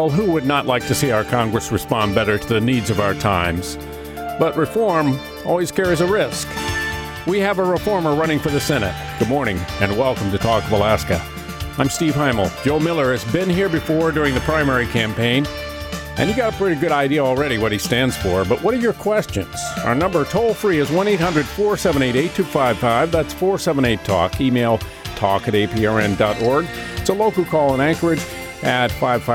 Well, who would not like to see our Congress respond better to the needs of our times? But reform always carries a risk. We have a reformer running for the Senate. Good morning, and welcome to Talk of Alaska. I'm Steve Heimel. Joe Miller has been here before during the primary campaign, and you got a pretty good idea already what he stands for. But what are your questions? Our number toll-free is 1-800-478-8255. That's 478-TALK. Email talk@aprn.org. It's a local call in Anchorage at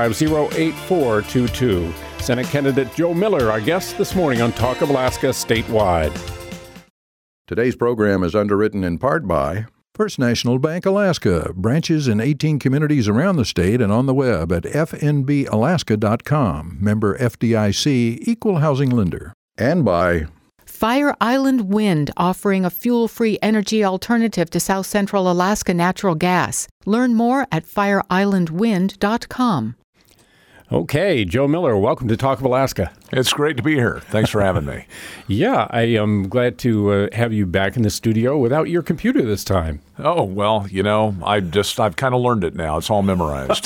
550-8422. Senate candidate Joe Miller, our guest this morning on Talk of Alaska Statewide. Today's program is underwritten in part by First National Bank Alaska, branches in 18 communities around the state and on the web at fnbalaska.com. Member FDIC, Equal Housing Lender. And by Fire Island Wind, offering a fuel-free energy alternative to South Central Alaska natural gas. Learn more at fireislandwind.com. Okay, Joe Miller, welcome to Talk of Alaska. It's great to be here. Thanks for having me. Yeah, I am glad to have you back in the studio without your computer this time. Oh, well, you know, I've kind of learned it now. It's all memorized.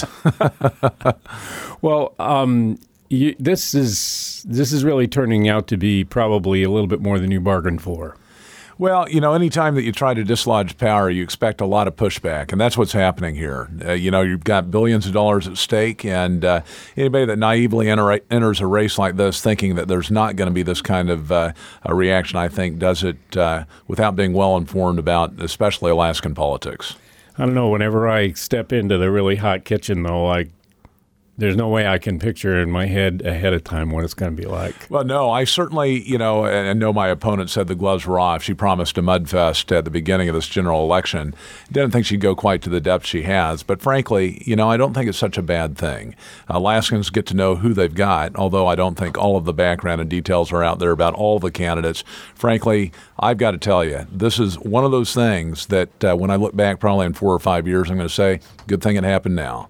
Well, this is really turning out to be probably a little bit more than you bargained for. Well, you know, anytime that you try to dislodge power, you expect a lot of pushback, and that's what's happening here. You've got billions of dollars at stake, and anybody that naively enters a race like this thinking that there's not going to be this kind of a reaction, I think, does it without being well informed about especially Alaskan politics. I don't know. Whenever I step into the really hot kitchen, though, there's no way I can picture in my head ahead of time what it's going to be like. Well, no, I certainly, and know my opponent said the gloves were off. She promised a mudfest at the beginning of this general election. Didn't think she'd go quite to the depth she has. But frankly, I don't think it's such a bad thing. Alaskans get to know who they've got, although I don't think all of the background and details are out there about all the candidates. Frankly, I've got to tell you, this is one of those things that when I look back probably in 4 or 5 years, I'm going to say, good thing it happened now.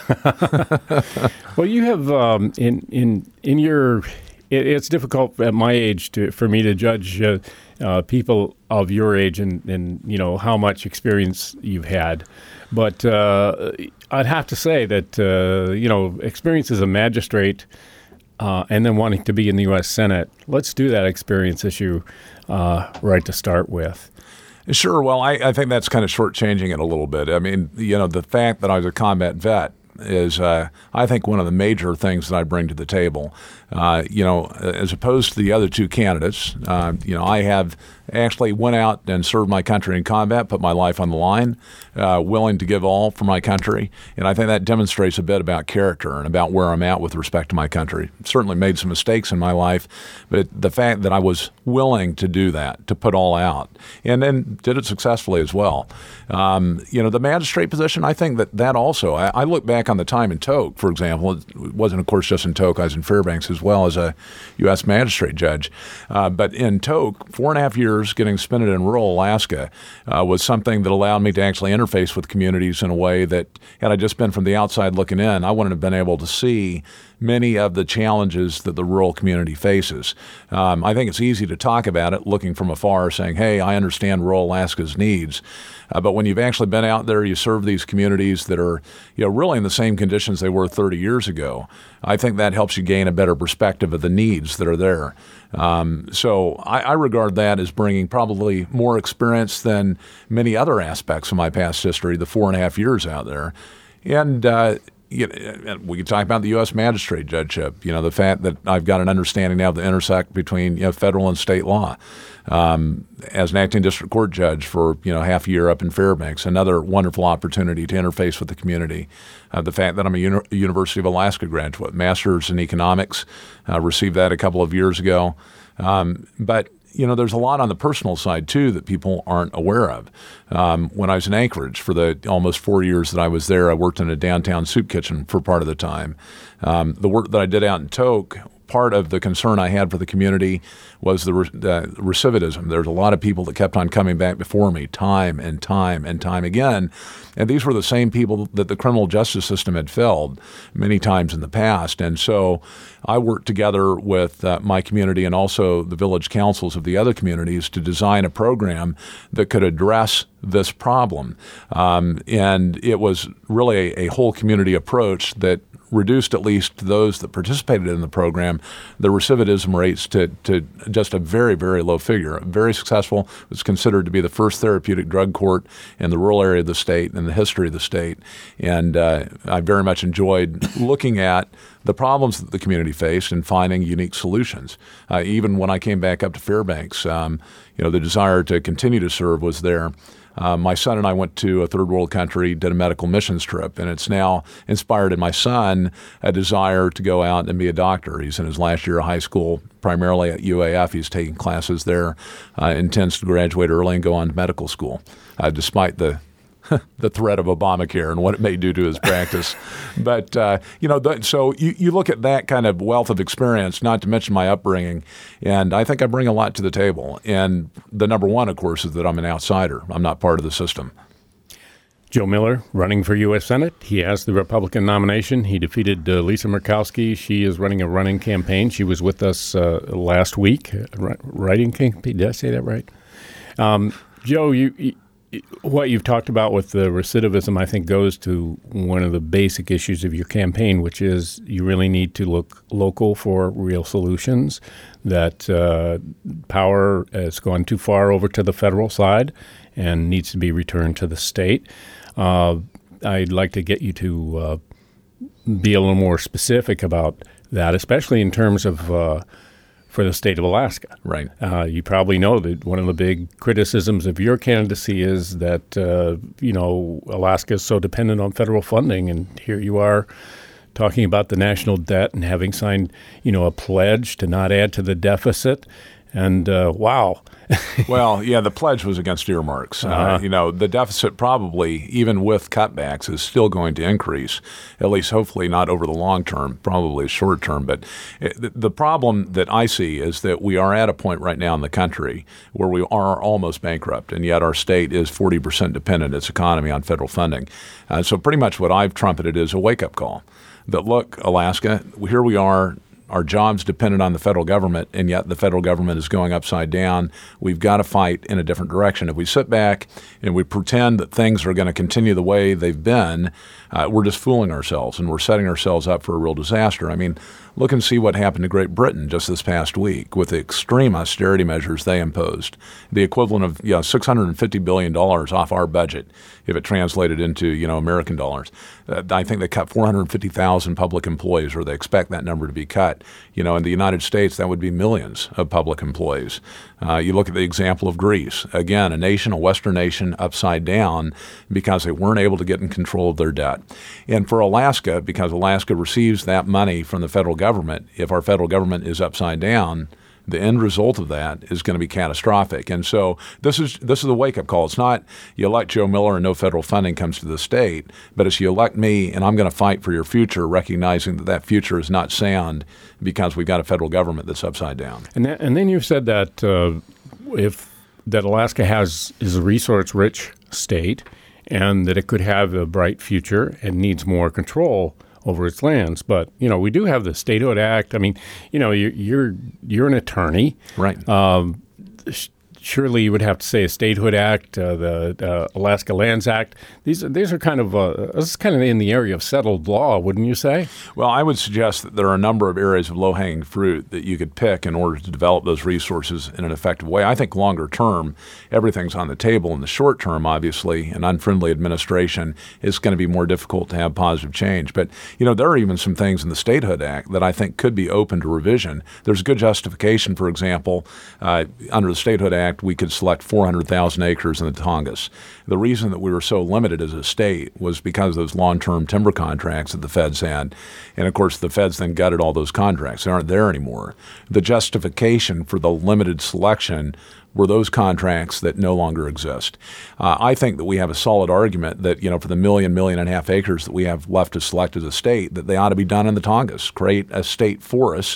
Well, you have in your. It's difficult at my age for me to judge people of your age and how much experience you've had, but I'd have to say that experience as a magistrate and then wanting to be in the U.S. Senate. Let's do that experience issue right to start with. Sure. Well, I think that's kind of shortchanging it a little bit. I mean, the fact that I was a combat vet is, I think, one of the major things that I bring to the table. As opposed to the other two candidates, I have actually went out and served my country in combat, put my life on the line, willing to give all for my country. And I think that demonstrates a bit about character and about where I'm at with respect to my country. Certainly made some mistakes in my life, but the fact that I was willing to do that, to put all out, and then did it successfully as well. The magistrate position, I think that also, I look back on the time in Tok, for example. It wasn't, of course, just in Tok. I was in Fairbanks as well as a U.S. magistrate judge. But in Tok, 4.5 years getting spent in rural Alaska was something that allowed me to actually interface with communities in a way that, had I just been from the outside looking in, I wouldn't have been able to see many of the challenges that the rural community faces. I think it's easy to talk about it looking from afar, saying, hey, I understand rural Alaska's needs. But when you've actually been out there, you serve these communities that are really in the same conditions they were 30 years ago, I think that helps you gain a better perspective of the needs that are there. So I regard that as bringing probably more experience than many other aspects of my past history, the 4.5 years out there. And we could talk about the U.S. magistrate judgeship, the fact that I've got an understanding now of the intersect between federal and state law. As an acting district court judge for half a year up in Fairbanks, another wonderful opportunity to interface with the community. The fact that I'm a University of Alaska graduate, master's in economics, received that a couple of years ago. But there's a lot on the personal side, too, that people aren't aware of. When I was in Anchorage for the almost 4 years that I was there, I worked in a downtown soup kitchen for part of the time. The work that I did out in Tok, part of the concern I had for the community was the recidivism. There's a lot of people that kept on coming back before me time and time and time again. And these were the same people that the criminal justice system had failed many times in the past. And so I worked together with my community and also the village councils of the other communities to design a program that could address this problem. And it was really a whole community approach that reduced, at least those that participated in the program, the recidivism rates to just a very, very low figure. Very successful. It was considered to be the first therapeutic drug court in the rural area of the state and the history of the state. And I very much enjoyed looking at the problems that the community faced and finding unique solutions. Even when I came back up to Fairbanks, the desire to continue to serve was there. My son and I went to a third world country, did a medical missions trip, and it's now inspired in my son a desire to go out and be a doctor. He's in his last year of high school, primarily at UAF. He's taking classes there, intends to graduate early and go on to medical school, despite the threat of Obamacare and what it may do to his practice. But, so you look at that kind of wealth of experience, not to mention my upbringing, and I think I bring a lot to the table. And the number one, of course, is that I'm an outsider. I'm not part of the system. Joe Miller, running for U.S. Senate. He has the Republican nomination. He defeated Lisa Murkowski. She is running a running campaign. She was with us last week. Writing campaign. Did I say that right? Joe, what you've talked about with the recidivism, I think, goes to one of the basic issues of your campaign, which is you really need to look local for real solutions, that power has gone too far over to the federal side and needs to be returned to the state. I'd like to get you to be a little more specific about that, especially in terms of for the state of Alaska. Right. You probably know that one of the big criticisms of your candidacy is that, Alaska is so dependent on federal funding. And here you are talking about the national debt and having signed, a pledge to not add to the deficit. And wow. Well, yeah, the pledge was against earmarks. The deficit probably, even with cutbacks, is still going to increase, at least hopefully not over the long term, probably short term. But the problem that I see is that we are at a point right now in the country where we are almost bankrupt, and yet our state is 40% dependent, its economy, on federal funding. So pretty much what I've trumpeted is a wake-up call that, look, Alaska, here we are. Our jobs dependent on the federal government, and yet the federal government is going upside down. We've got to fight in a different direction. If we sit back and we pretend that things are going to continue the way they've been, we're just fooling ourselves, and we're setting ourselves up for a real disaster. I mean, look and see what happened to Great Britain just this past week with the extreme austerity measures they imposed, the equivalent of $650 billion off our budget if it translated into American dollars. I think they cut 450,000 public employees, or they expect that number to be cut. In the United States, that would be millions of public employees. You look at the example of Greece. Again, a Western nation, upside down because they weren't able to get in control of their debt. And for Alaska, because Alaska receives that money from the federal government, if our federal government is upside down, the end result of that is going to be catastrophic. And so this is a wake-up call. It's not you elect Joe Miller and no federal funding comes to the state, but it's you elect me and I'm going to fight for your future, recognizing that future is not sound because we've got a federal government that's upside down. And then you've said that that Alaska is a resource-rich state and that it could have a bright future and needs more control over its lands. But, we do have the Statehood Act. I mean, you're an attorney. Right. Surely you would have to say a Statehood Act, the Alaska Lands Act. These are kind of this is kind of in the area of settled law, wouldn't you say? Well, I would suggest that there are a number of areas of low-hanging fruit that you could pick in order to develop those resources in an effective way. I think longer term, everything's on the table. In the short term, obviously, an unfriendly administration is going to be more difficult to have positive change. But, there are even some things in the Statehood Act that I think could be open to revision. There's good justification, for example, under the Statehood Act, we could select 400,000 acres in the Tongass. The reason that we were so limited as a state was because of those long-term timber contracts that the feds had. And, of course, the feds then gutted all those contracts. They aren't there anymore. The justification for the limited selection were those contracts that no longer exist. I think that we have a solid argument that, for the 1.5 acres that we have left to select as a state, that they ought to be done in the Tongass. Create a state forest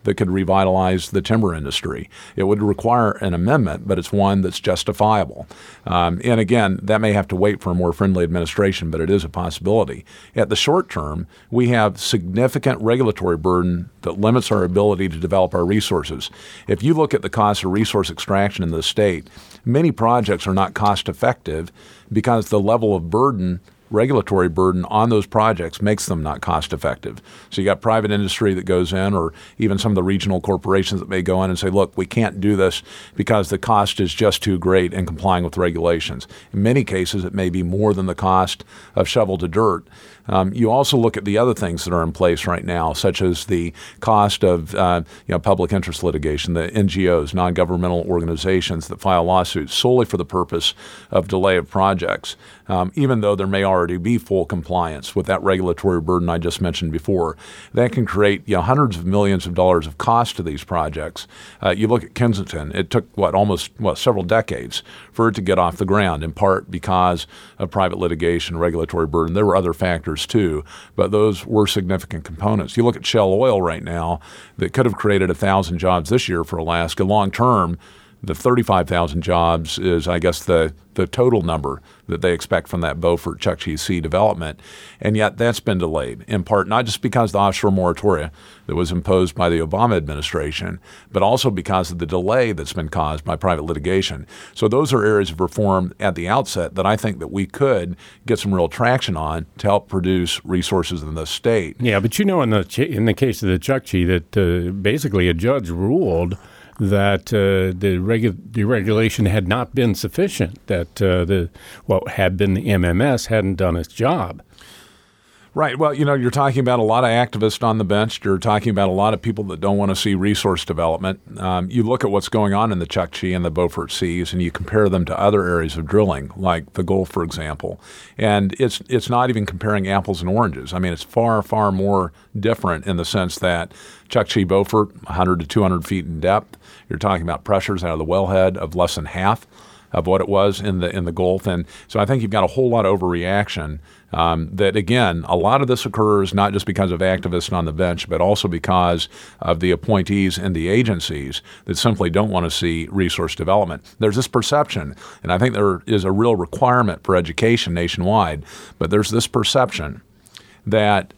that could revitalize the timber industry. It would require an amendment, but it's one that's justifiable. And again, that may have to wait for a more friendly administration, but it is a possibility. At the short term, we have significant regulatory burden that limits our ability to develop our resources. If you look at the cost of resource extraction in the state, many projects are not cost effective because the level of burden, regulatory burden on those projects makes them not cost effective. So you got private industry that goes in, or even some of the regional corporations that may go in and say, look, we can't do this because the cost is just too great in complying with regulations. In many cases, it may be more than the cost of shovel to dirt. You also look at the other things that are in place right now, such as the cost of public interest litigation, the NGOs, non-governmental organizations that file lawsuits solely for the purpose of delay of projects, even though there may already be full compliance with that regulatory burden I just mentioned before. That can create hundreds of millions of dollars of cost to these projects. You look at Kensington, it took several decades for it to get off the ground, in part because of private litigation, regulatory burden. There were other factors too, but those were significant components. You look at Shell Oil right now that could have created 1,000 jobs this year for Alaska. Long term, the 35,000 jobs is, I guess, the total number that they expect from that Beaufort Chukchi Sea development. And yet that's been delayed, in part not just because of the offshore moratoria that was imposed by the Obama administration, but also because of the delay that's been caused by private litigation. So those are areas of reform at the outset that I think that we could get some real traction on to help produce resources in the state. Yeah, but in the case of the Chukchi, that basically a judge ruled that the regulation had not been sufficient, that had been the MMS hadn't done its job. Right. Well, you're talking about a lot of activists on the bench. You're talking about a lot of people that don't want to see resource development. You look at what's going on in the Chukchi and the Beaufort Seas, and you compare them to other areas of drilling, like the Gulf, for example. And it's not even comparing apples and oranges. I mean, it's far, far more different in the sense that Chukchi, Beaufort, 100 to 200 feet in depth. You're talking about pressures out of the wellhead of less than half of what it was in the Gulf. And so I think you've got a whole lot of overreaction that, again, a lot of this occurs not just because of activists on the bench, but also because of the appointees in the agencies that simply don't want to see resource development. There's this perception, and I think there is a real requirement for education nationwide, but there's this perception that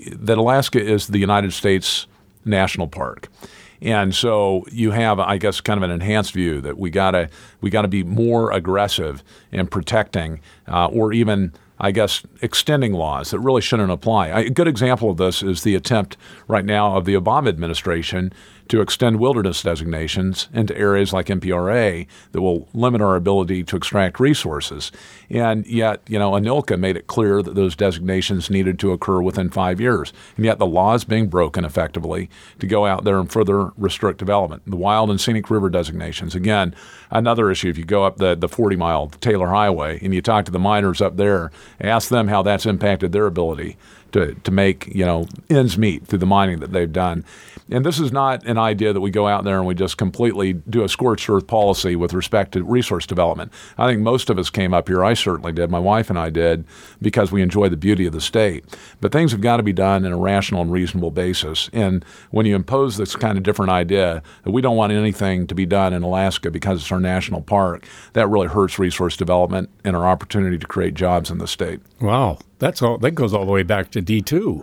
Alaska is the United States national park. And so you have, I guess, kind of an enhanced view that we gotta be more aggressive in protecting or even, I guess, extending laws that really shouldn't apply. A good example of this is the attempt right now of the Obama administration to extend wilderness designations into areas like MPRA that will limit our ability to extract resources. And yet, ANILCA made it clear that those designations needed to occur within 5 years. And yet the law is being broken effectively to go out there and further restrict development. The wild and scenic river designations, again, another issue. If you go up the 40-mile Taylor Highway and you talk to the miners up there, ask them how that's impacted their ability to make ends meet through the mining that they've done. And this is not an idea that we go out there and we just completely do a scorched earth policy with respect to resource development. I think most of us came up here, I certainly did, my wife and I did, because we enjoy the beauty of the state. But things have got to be done in a rational and reasonable basis. And when you impose this kind of different idea that we don't want anything to be done in Alaska because it's our national park, that really hurts resource development and our opportunity to create jobs in the state. Wow. That goes all the way back to D2.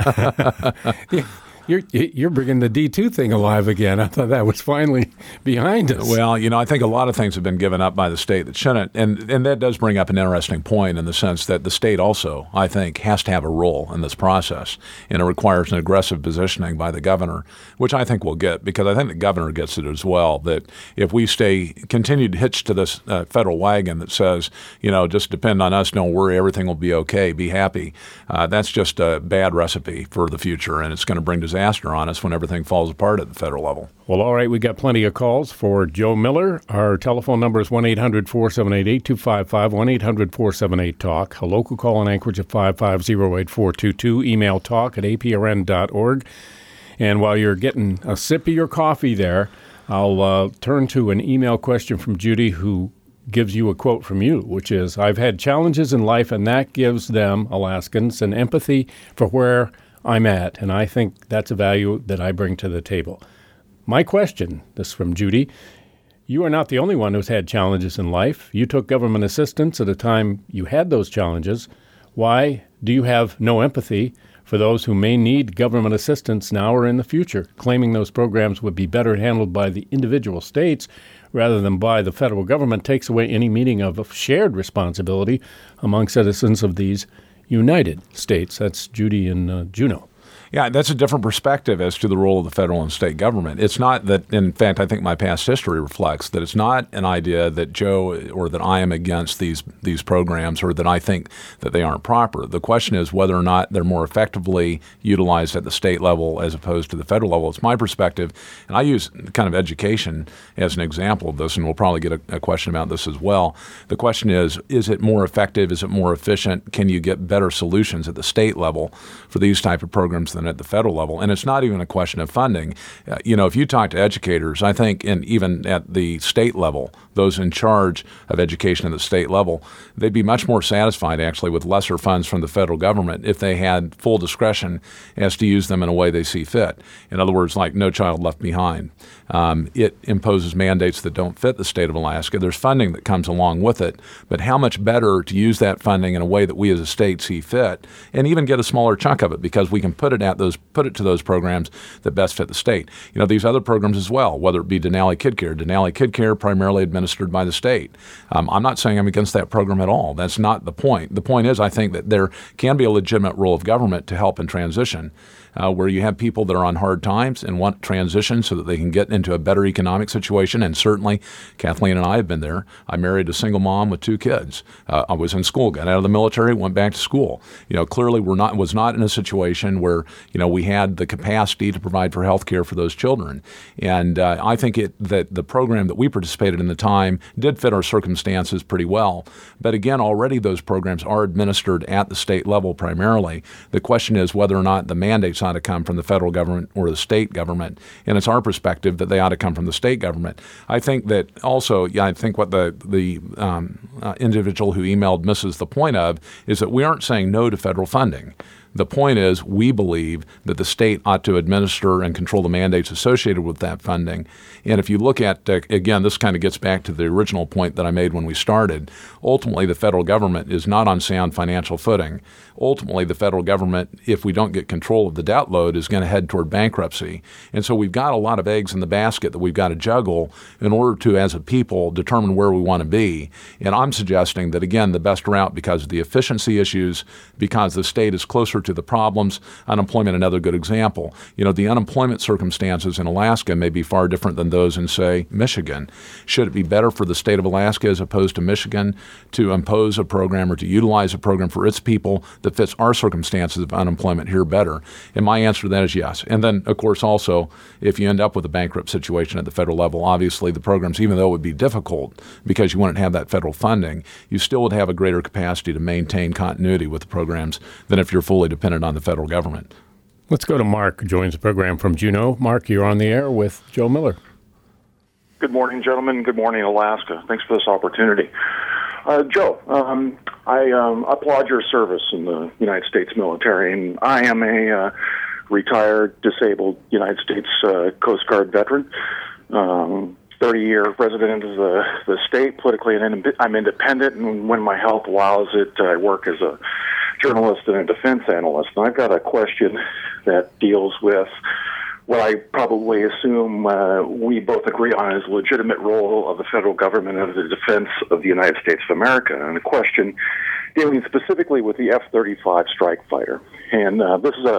You're bringing the D2 thing alive again. I thought that was finally behind us. Well, I think a lot of things have been given up by the state that shouldn't. And that does bring up an interesting point in the sense that the state also, I think, has to have a role in this process. And it requires an aggressive positioning by the governor, which I think we'll get, because I think the governor gets it as well, that if we continue to hitch to this federal wagon that says, just depend on us, don't worry, everything will be okay, be happy, that's just a bad recipe for the future, and it's going to bring disaster on us when everything falls apart at the federal level. Well, all right, we got plenty of calls for Joe Miller. Our telephone number is 1-800-478-8255, 1-800-478-TALK. A local call in Anchorage at 550-8422. Email talk@aprn.org. And while you're getting a sip of your coffee there, I'll turn to an email question from Judy, who gives you a quote from you, which is, I've had challenges in life, and that gives them, Alaskans, an empathy for where I'm at, and I think that's a value that I bring to the table. My question, this is from Judy, you are not the only one who's had challenges in life. You took government assistance at a time you had those challenges. Why do you have no empathy for those who may need government assistance now or in the future, claiming those programs would be better handled by the individual states rather than by the federal government takes away any meaning of shared responsibility among citizens of these United States? That's Judy in Juneau. Yeah, that's a different perspective as to the role of the federal and state government. It's not that, in fact, I think my past history reflects that it's not an idea that Joe or that I am against these programs or that I think that they aren't proper. The question is whether or not they're more effectively utilized at the state level as opposed to the federal level. It's my perspective, and I use kind of education as an example of this, and we'll probably get a question about this as well. The question is it more effective? Is it more efficient? Can you get better solutions at the state level for these type of programs than at the federal level? And it's not even a question of funding. If you talk to educators, I think, and even at the state level, those in charge of education at the state level, they'd be much more satisfied actually with lesser funds from the federal government if they had full discretion as to use them in a way they see fit. In other words, like No Child Left Behind. It imposes mandates that don't fit the state of Alaska. There's funding that comes along with it, but how much better to use that funding in a way that we as a state see fit, and even get a smaller chunk of it because we can put it to those programs that best fit the state. These other programs as well, whether it be Denali Kid Care. Denali Kid Care primarily administered by the state. I'm not saying I'm against that program at all. That's not the point. The point is I think that there can be a legitimate role of government to help in transition. Where you have people that are on hard times and want transition so that they can get into a better economic situation. And certainly, Kathleen and I have been there. I married a single mom with 2 kids. I was in school, got out of the military, went back to school. Clearly was not in a situation where, we had the capacity to provide for health care for those children. And I think that the program that we participated in at the time did fit our circumstances pretty well. But again, already those programs are administered at the state level primarily. The question is whether or not the mandates ought to come from the federal government or the state government, and it's our perspective that they ought to come from the state government. I think that also, I think what the individual who emailed misses the point of is that we aren't saying no to federal funding. The point is we believe that the state ought to administer and control the mandates associated with that funding. And if you look at, again, this kind of gets back to the original point that I made when we started, ultimately the federal government is not on sound financial footing. Ultimately, the federal government, if we don't get control of the debt load, is going to head toward bankruptcy. And so we've got a lot of eggs in the basket that we've got to juggle in order to, as a people, determine where we want to be. And I'm suggesting that, again, the best route, because of the efficiency issues, because the state is closer to the problems, unemployment, another good example. The unemployment circumstances in Alaska may be far different than those in, say, Michigan. Should it be better for the state of Alaska as opposed to Michigan to impose a program or to utilize a program for its people that fits our circumstances of unemployment here better? And my answer to that is yes. And then, of course, also, if you end up with a bankrupt situation at the federal level, obviously the programs, even though it would be difficult because you wouldn't have that federal funding, you still would have a greater capacity to maintain continuity with the programs than if you're fully dependent on the federal government. Let's go to Mark, who joins the program from Juneau. Mark, you're on the air with Joe Miller. Good morning, gentlemen. Good morning, Alaska. Thanks for this opportunity. Joe, I applaud your service in the United States military, and I am a retired, disabled United States Coast Guard veteran, 30-year resident of the state. Politically, I'm independent, and when my health allows it, I work as a journalist and a defense analyst. And I've got a question that deals with what I probably assume we both agree on is a legitimate role of the federal government of the defense of the United States of America. And a question dealing specifically with the F-35 strike fighter. And this is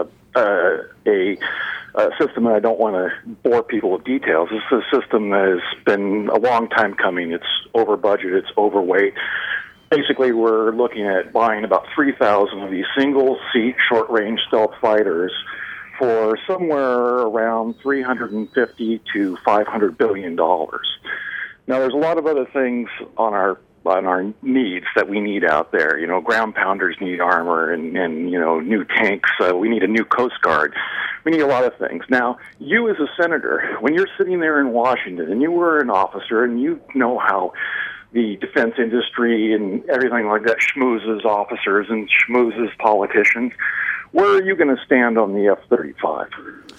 a system that I don't want to bore people with details. This is a system that has been a long time coming. It's over budget. It's overweight. Basically, we're looking at buying about 3,000 of these single-seat, short-range stealth fighters for somewhere around $350 to $500 billion. Now, there's a lot of other things on our needs that we need out there. Ground pounders need armor and new tanks. We need a new Coast Guard. We need a lot of things. Now, you as a senator, when you're sitting there in Washington and you were an officer and you know how the defense industry and everything like that schmoozes officers and schmoozes politicians, where are you going to stand on the F-35?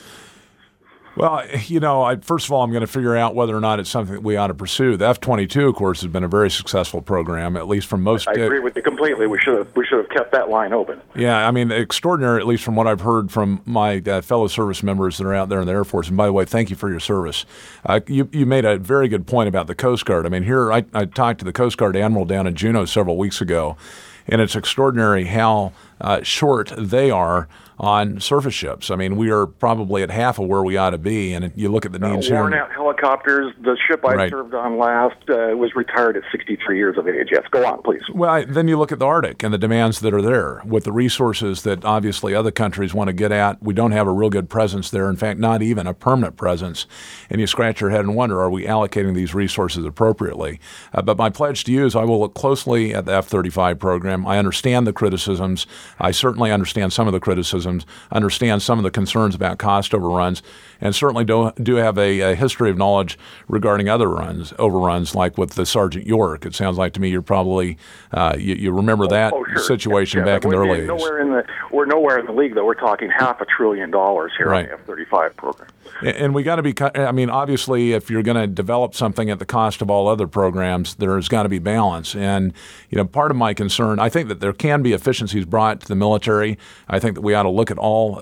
Well, first of all, I'm going to figure out whether or not it's something that we ought to pursue. The F-22, of course, has been a very successful program, at least from most. I agree with you completely. We should have kept that line open. Yeah, I mean, extraordinary, at least from what I've heard from my fellow service members that are out there in the Air Force. And by the way, thank you for your service. You made a very good point about the Coast Guard. I mean, here I talked to the Coast Guard Admiral down in Juneau several weeks ago, and it's extraordinary how short they are on surface ships. I mean, we are probably at half of where we ought to be, and you look at the needs here. Worn out helicopters. The ship I served on last was retired at 63 years of age. Yes, go on, please. Well, then you look at the Arctic and the demands that are there with the resources that obviously other countries want to get at. We don't have a real good presence there. In fact, not even a permanent presence. And you scratch your head and wonder, are we allocating these resources appropriately? But my pledge to you is I will look closely at the F-35 program. I understand the criticisms. I certainly understand some of the criticisms, understand some of the concerns about cost overruns, and certainly do have a history of knowledge regarding other overruns, like with the Sergeant York. It sounds like to me you're probably you remember that situation back in the early 80s. We're nowhere in the league, though. We're talking $500 billion here on the F-35 program. And we got to be, I mean, obviously, if you're going to develop something at the cost of all other programs, there's got to be balance. And, part of my concern, I think that there can be efficiencies brought to the military. I think that we ought to look at all,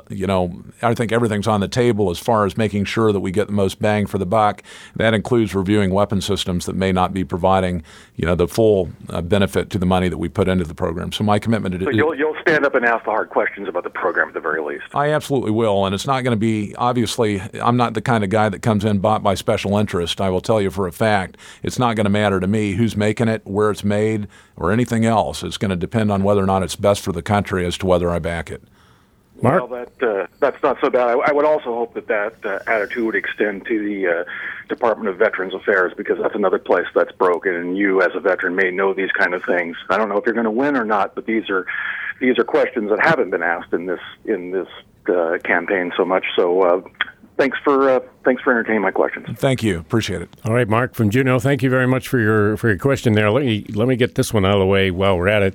I think everything's on the table as far as making sure that we get the most bang for the buck. That includes reviewing weapon systems that may not be providing, the full benefit to the money that we put into the program. So my commitment to So you'll stand up and ask the hard questions about the program at the very least. I absolutely will. And it's not going to be, obviously, I'm not the kind of guy that comes in bought by special interest. I will tell you for a fact, it's not going to matter to me who's making it, where it's made, or anything else. It's going to depend on whether or not it's best for the country as to whether I back it. Mark? Well, that's not so bad. I would also hope that attitude would extend to the Department of Veterans Affairs, because that's another place that's broken, and you as a veteran may know these kind of things. I don't know if you're going to win or not, but these are questions that haven't been asked in this campaign so much. So thanks for entertaining my questions. Thank you. Appreciate it. All right, Mark from Juneau, thank you very much for your question there. Let me get this one out of the way while we're at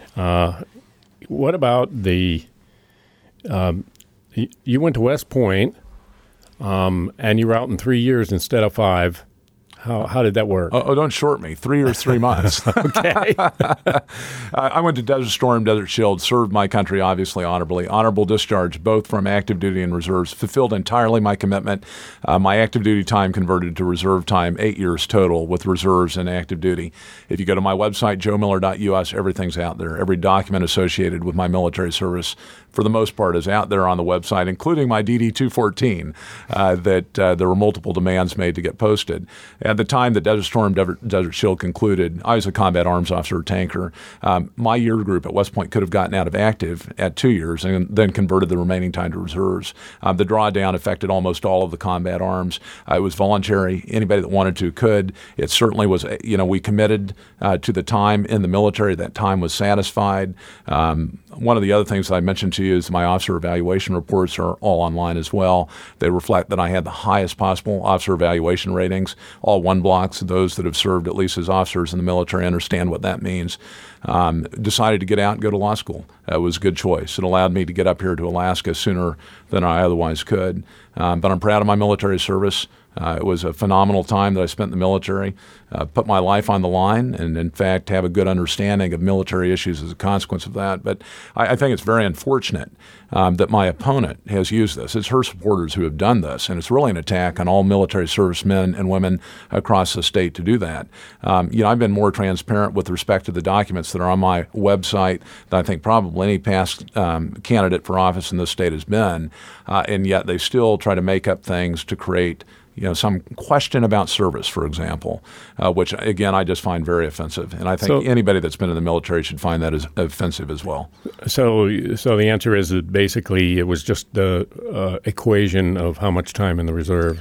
it. What about the you went to West Point, and you were out in 3 years instead of 5. How did that work? Oh, don't short me. 3 years, 3 months. Okay. I went to Desert Storm, Desert Shield, served my country obviously honorably. Honorable discharge, both from active duty and reserves. Fulfilled entirely my commitment. My active duty time converted to reserve time, 8 years total with reserves and active duty. If you go to my website, joemiller.us, everything's out there. Every document associated with my military service, for the most part, is out there on the website, including my DD-214, that there were multiple demands made to get posted. At the time that Desert Storm, Desert Shield concluded, I was a combat arms officer tanker. My year group at West Point could have gotten out of active at 2 years and then converted the remaining time to reserves. The drawdown affected almost all of the combat arms. It was voluntary. Anybody that wanted to could. It certainly was, we committed to the time in the military. That time was satisfied. One of the other things that I mentioned to you is my officer evaluation reports are all online as well. They reflect that I had the highest possible officer evaluation ratings. All 1 blocks, those that have served at least as officers in the military understand what that means. Decided to get out and go to law school. It was a good choice. It allowed me to get up here to Alaska sooner than I otherwise could. But I'm proud of my military service. It was a phenomenal time that I spent in the military, put my life on the line, and in fact have a good understanding of military issues as a consequence of that. But I think it's very unfortunate that my opponent has used this. It's her supporters who have done this, and it's really an attack on all military servicemen and women across the state to do that. I've been more transparent with respect to the documents that are on my website than I think probably any past candidate for office in this state has been, and yet they still try to make up things to create some question about service, for example, which, again, I just find very offensive. And I think anybody that's been in the military should find that as offensive as well. So the answer is that basically it was just the equation of how much time in the reserves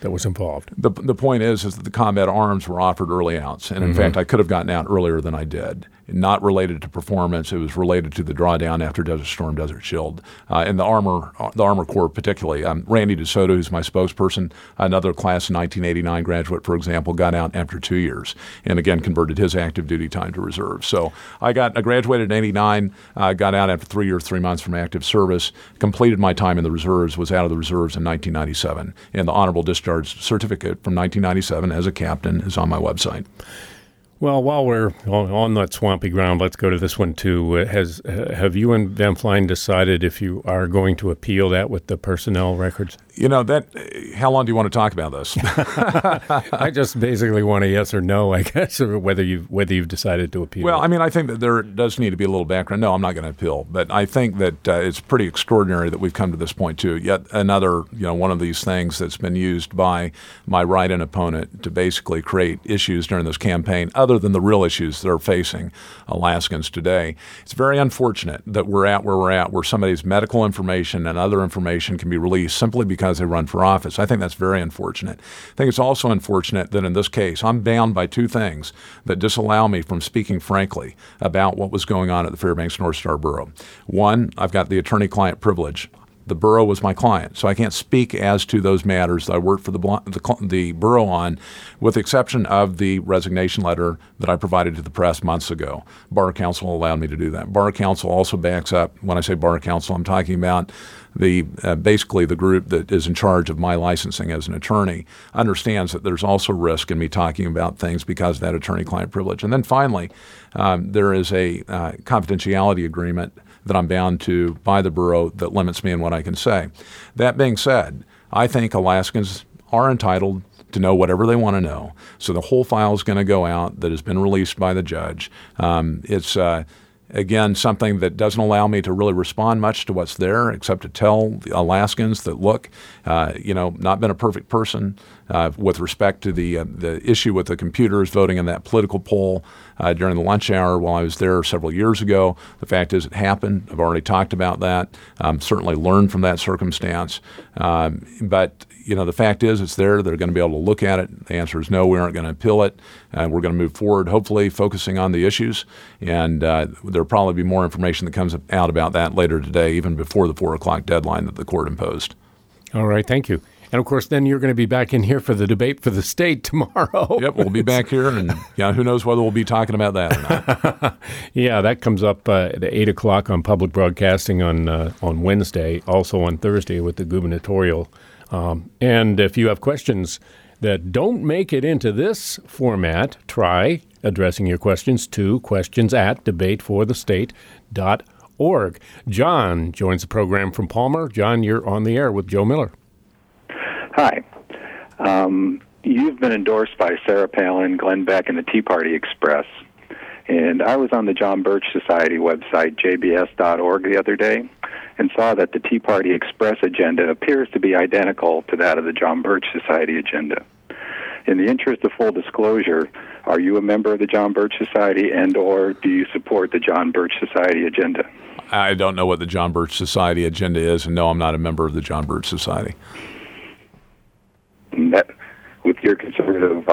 that was involved. The point is that the combat arms were offered early outs, and in fact, I could have gotten out earlier than I did. Not related to performance, it was related to the drawdown after Desert Storm, Desert Shield, and the Armor Corps particularly. Randy DeSoto, who's my spokesperson, another class of 1989 graduate, for example, got out after 2 years, and again converted his active duty time to reserve. So I graduated in '89, got out after 3 years, 3 months from active service, completed my time in the reserves, was out of the reserves in 1997, and the honorable discharge certificate from 1997 as a captain is on my website. Well, while we're on that swampy ground, let's go to this one too. Have you and Van Flein decided if you are going to appeal that with the personnel records? You know, how long do you want to talk about this? I just basically want a yes or no, I guess, or whether you've decided to appeal. Well, I mean, I think that there does need to be a little background. No, I'm not going to appeal, but I think that it's pretty extraordinary that we've come to this point too. Yet another, one of these things that's been used by my write-in opponent to basically create issues during this campaign, other than the real issues that are facing Alaskans today. It's very unfortunate that we're at where we're at, where somebody's medical information and other information can be released simply because they run for office. I think that's very unfortunate. I think it's also unfortunate that in this case, I'm bound by two things that disallow me from speaking frankly about what was going on at the Fairbanks North Star Borough. One, I've got the attorney-client privilege. The borough was my client, so I can't speak as to those matters that I worked for the borough on, with the exception of the resignation letter that I provided to the press months ago. Bar Council allowed me to do that. Bar Council also backs up. When I say Bar Council, I'm talking about basically the group that is in charge of my licensing as an attorney, understands that there's also risk in me talking about things because of that attorney-client privilege. And then finally, there is a confidentiality agreement that I'm bound to by the borough that limits me in what I can say. That being said, I think Alaskans are entitled to know whatever they want to know. So the whole file is going to go out that has been released by the judge. It's again, something that doesn't allow me to really respond much to what's there, except to tell the Alaskans that, look, not been a perfect person with respect to the issue with the computers voting in that political poll during the lunch hour while I was there several years ago. The fact is it happened. I've already talked about that. Certainly learned from that circumstance. But the fact is it's there. They're going to be able to look at it. The answer is no, we aren't going to appeal it. We're going to move forward, hopefully focusing on the issues. And there'll probably be more information that comes out about that later today, even before the 4 o'clock deadline that the court imposed. All right. Thank you. And, of course, then you're going to be back in here for the debate for the state tomorrow. Yep, we'll be back here, and who knows whether we'll be talking about that or not. Yeah, that comes up at 8 o'clock on public broadcasting on Wednesday, also on Thursday with the gubernatorial. And if you have questions that don't make it into this format, try addressing your questions to questions@debateforthestate.org. John joins the program from Palmer. John, you're on the air with Joe Miller. Hi. You've been endorsed by Sarah Palin, Glenn Beck, and the Tea Party Express. And I was on the John Birch Society website, jbs.org, the other day, and saw that the Tea Party Express agenda appears to be identical to that of the John Birch Society agenda. In the interest of full disclosure, are you a member of the John Birch Society and or do you support the John Birch Society agenda? I don't know what the John Birch Society agenda is, and no, I'm not a member of the John Birch Society. That, with your conservative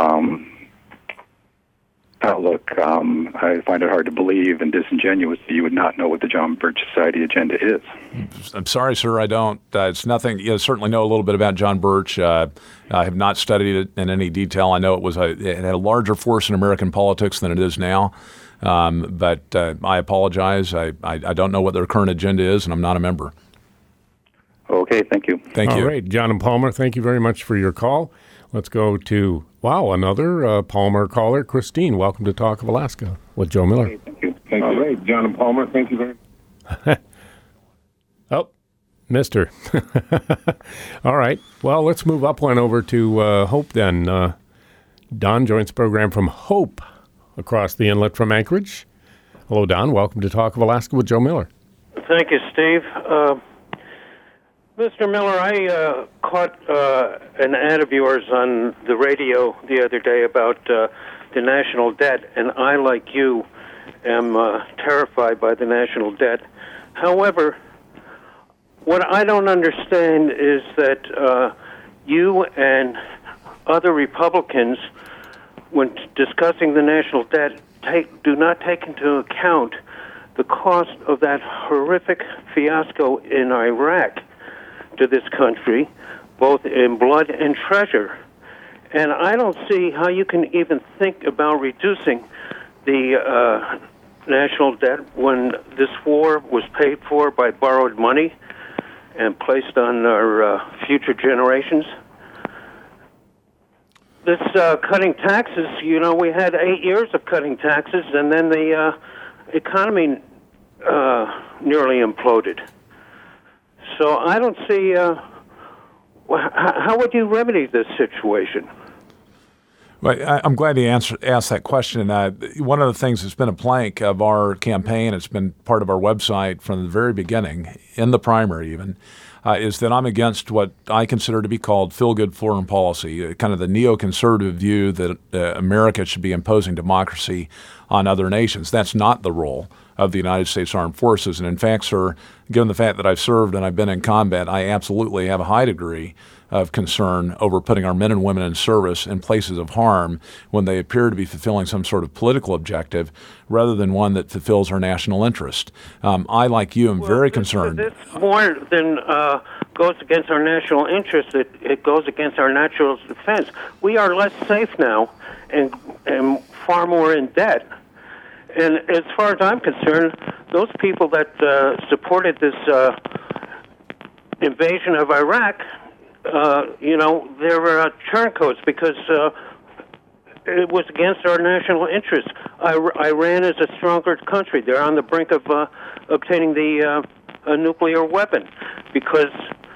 outlook, I find it hard to believe and disingenuous that you would not know what the John Birch Society agenda is. I'm sorry, sir, I don't. It's nothing. Certainly know a little bit about John Birch. I have not studied it in any detail. I know it had a larger force in American politics than it is now. But I apologize. I don't know what their current agenda is, and I'm not a member. Okay, thank you. Thank you. All right, John and Palmer, thank you very much for your call. Let's go to, another Palmer caller. Christine, welcome to Talk of Alaska with Joe Miller. Hey, thank you. All right, John and Palmer, thank you very much. Oh, mister. All right. Well, let's move up one over to Hope then. Don joins the program from Hope across the inlet from Anchorage. Hello, Don. Welcome to Talk of Alaska with Joe Miller. Thank you, Steve. Mr. Miller, I caught an ad of yours on the radio the other day about the national debt, and I, like you, am terrified by the national debt. However, what I don't understand is that you and other Republicans, when discussing the national debt, do not take into account the cost of that horrific fiasco in Iraq to this country, both in blood and treasure. And I don't see how you can even think about reducing the national debt when this war was paid for by borrowed money and placed on our future generations. This cutting taxes, we had 8 years of cutting taxes, and then the economy nearly imploded. So I don't see how would you remedy this situation? Well, I'm glad you asked that question. One of the things that's been a plank of our campaign, it's been part of our website from the very beginning, in the primary even, is that I'm against what I consider to be called feel-good foreign policy, kind of the neoconservative view that America should be imposing democracy on other nations. That's not the role of the United States Armed Forces. And in fact, sir, given the fact that I've served and I've been in combat, I absolutely have a high degree of concern over putting our men and women in service in places of harm when they appear to be fulfilling some sort of political objective rather than one that fulfills our national interest. I, like you, am very concerned. This more than goes against our national interest. It goes against our national defense. We are less safe now and far more in debt. And as far as I'm concerned, those people that supported this invasion of Iraq, they're turncoats because it was against our national interest. Iran is a stronger country. They're on the brink of obtaining a nuclear weapon because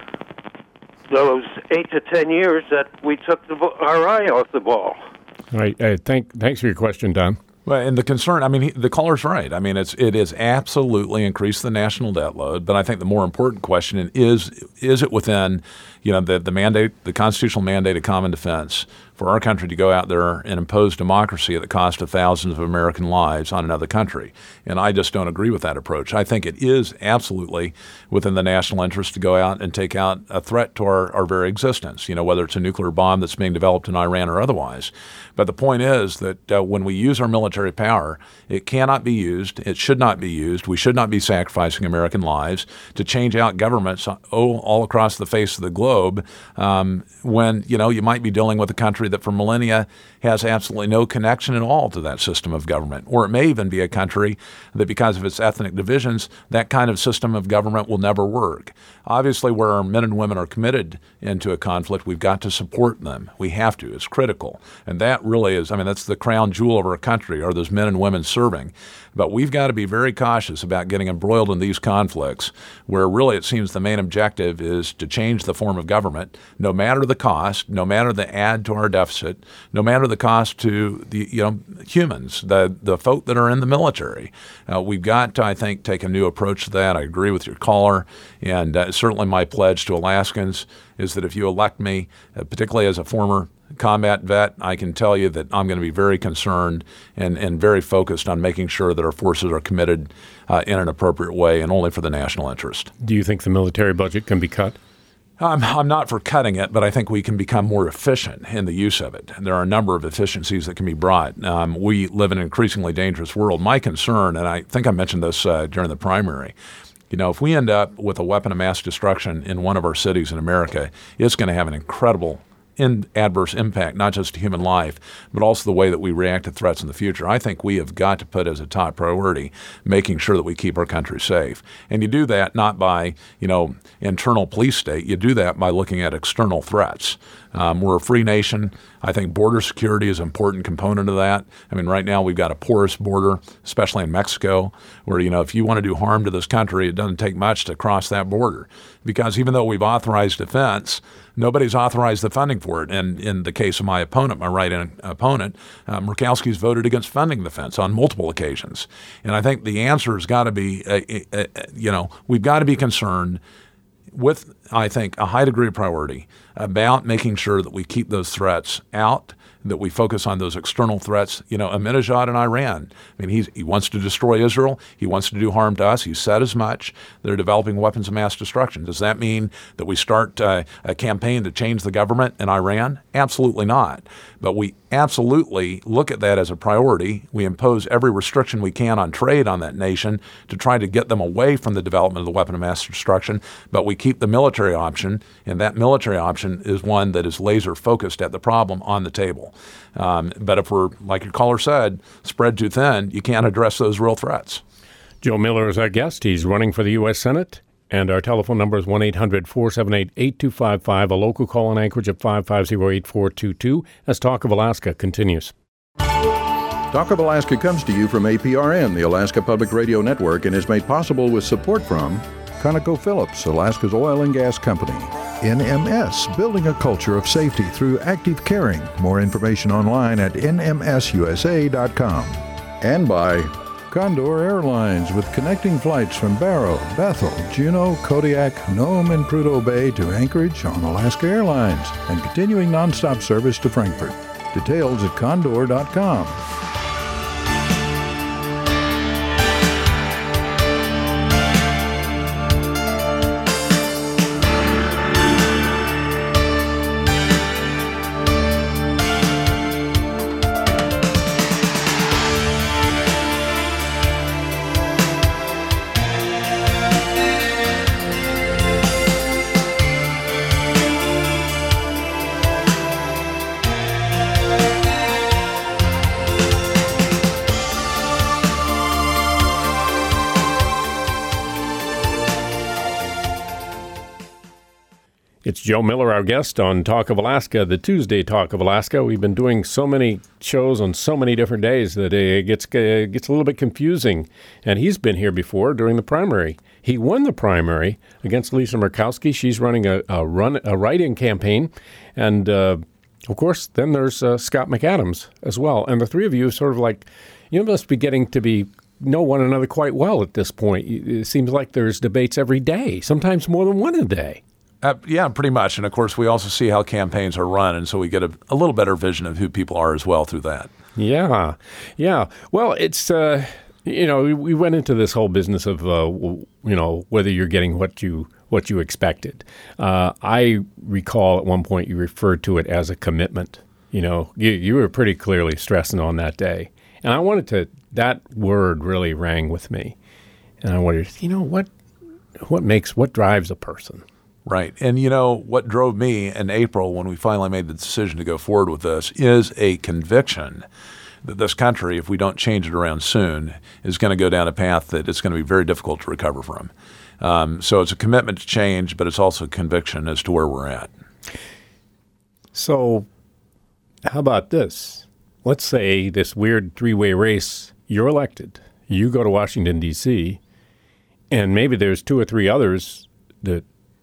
those 8 to 10 years that we took our eye off the ball. All right. Thanks for your question, Don. Well, and the concern, the caller's right. It is absolutely increased the national debt load. But I think the more important question is it within, the mandate, the constitutional mandate of common defense for our country to go out there and impose democracy at the cost of thousands of American lives on another country. And I just don't agree with that approach. I think it is absolutely within the national interest to go out and take out a threat to our very existence, whether it's a nuclear bomb that's being developed in Iran or otherwise. But the point is that when we use our military power, it cannot be used, it should not be used, we should not be sacrificing American lives to change out governments all across the face of the globe when, you might be dealing with a country that for millennia has absolutely no connection at all to that system of government. Or it may even be a country that because of its ethnic divisions, that kind of system of government will never work. Obviously, where our men and women are committed into a conflict, we've got to support them. We have to. It's critical. And that really is, that's the crown jewel of our country, are those men and women serving. But we've got to be very cautious about getting embroiled in these conflicts where really it seems the main objective is to change the form of government, no matter the cost, no matter the add to our deficit, no matter the cost to the humans, the folk that are in the military. We've got to, I think, take a new approach to that. I agree with your caller, and certainly my pledge to Alaskans is that if you elect me, particularly as a former combat vet, I can tell you that I'm going to be very concerned and very focused on making sure that our forces are committed in an appropriate way and only for the national interest. Do you think the military budget can be cut? I'm not for cutting it, but I think we can become more efficient in the use of it. There are a number of efficiencies that can be brought. We live in an increasingly dangerous world. My concern, and I think I mentioned this during the primary, if we end up with a weapon of mass destruction in one of our cities in America, it's going to have an incredible adverse impact, not just to human life, but also the way that we react to threats in the future. I think we have got to put as a top priority making sure that we keep our country safe. And you do that not by, internal police state. You do that by looking at external threats. We're a free nation. I think border security is an important component of that. Right now we've got a porous border, especially in Mexico, where, if you want to do harm to this country, it doesn't take much to cross that border. Because even though we've authorized defense, nobody's authorized the funding for it. And in the case of my opponent, my right-hand opponent, Murkowski's voted against funding defense on multiple occasions. And I think the answer has got to be, we've got to be concerned with I think, a high degree of priority about making sure that we keep those threats out, that we focus on those external threats. Ahmadinejad in Iran, he wants to destroy Israel. He wants to do harm to us. He said as much. They're developing weapons of mass destruction. Does that mean that we start a campaign to change the government in Iran? Absolutely not. But we absolutely look at that as a priority. We impose every restriction we can on trade on that nation to try to get them away from the development of the weapon of mass destruction. But we keep the military option, and that military option is one that is laser focused at the problem on the table. But if we're, like your caller said, spread too thin, you can't address those real threats. Joe Miller is our guest. He's running for the U.S. Senate. And our telephone number is 1-800-478-8255, a local call in Anchorage at 550-8422, as Talk of Alaska continues. Talk of Alaska comes to you from APRN, the Alaska Public Radio Network, and is made possible with support from ConocoPhillips, Alaska's oil and gas company. NMS, building a culture of safety through active caring. More information online at nmsusa.com. And by Condor Airlines, with connecting flights from Barrow, Bethel, Juneau, Kodiak, Nome, and Prudhoe Bay to Anchorage on Alaska Airlines, and continuing nonstop service to Frankfurt. Details at condor.com. It's Joe Miller, our guest on Talk of Alaska, the Tuesday Talk of Alaska. We've been doing so many shows on so many different days that it gets a little bit confusing. And he's been here before during the primary. He won the primary against Lisa Murkowski. She's running a write-in campaign. And, of course, then there's Scott McAdams as well. And the three of you sort of like, you must be getting to know one another quite well at this point. It seems like there's debates every day, sometimes more than one a day. Yeah, pretty much. And, of course, we also see how campaigns are run, and so we get a little better vision of who people are as well through that. Yeah. Well, it's, we went into this whole business of, whether you're getting what you expected. I recall at one point you referred to it as a commitment. You were pretty clearly stressing on that day. And I wanted that word really rang with me. And I wondered, what drives a person? Right. And, what drove me in April when we finally made the decision to go forward with this is a conviction that this country, if we don't change it around soon, is going to go down a path that it's going to be very difficult to recover from. So it's a commitment to change, but it's also a conviction as to where we're at. So how about this? Let's say this weird three-way race, you're elected. You go to Washington, D.C., and maybe there's two or three others that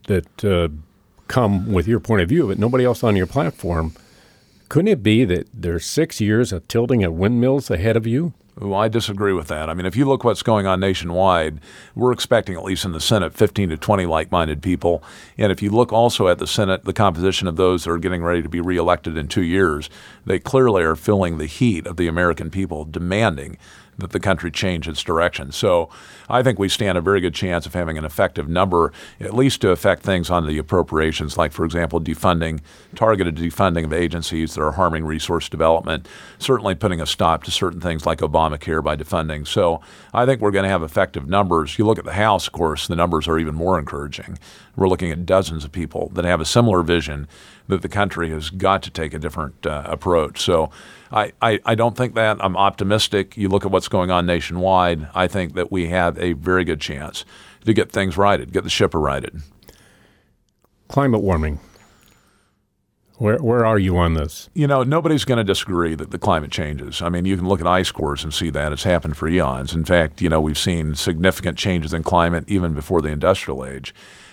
come with your point of view, but nobody else on your platform. Couldn't it be that there's 6 years of tilting at windmills ahead of you? Well, I disagree with that. I mean, if you look what's going on nationwide, we're expecting, at least in the Senate, 15 to 20 like-minded people. And if you look also at the Senate, the composition of those that are getting ready to be reelected in 2 years, they clearly are feeling the heat of the American people demanding that the country change its direction. So I think we stand a very good chance of having an effective number, at least to affect things on the appropriations, like, for example, targeted defunding of agencies that are harming resource development, certainly putting a stop to certain things like Obamacare by defunding. So I think we're going to have effective numbers. You look at the House, of course, the numbers are even more encouraging. We're looking at dozens of people that have a similar vision that the country has got to take a different approach. So I don't think that. I'm optimistic. You look at what's going on nationwide, I think that we have a very good chance to get things righted, get the ship righted. Climate warming. Where are you on this? Nobody's going to disagree that the climate changes. I mean, you can look at ice cores and see that. It's happened for eons. In fact, we've seen significant changes in climate even before the industrial age.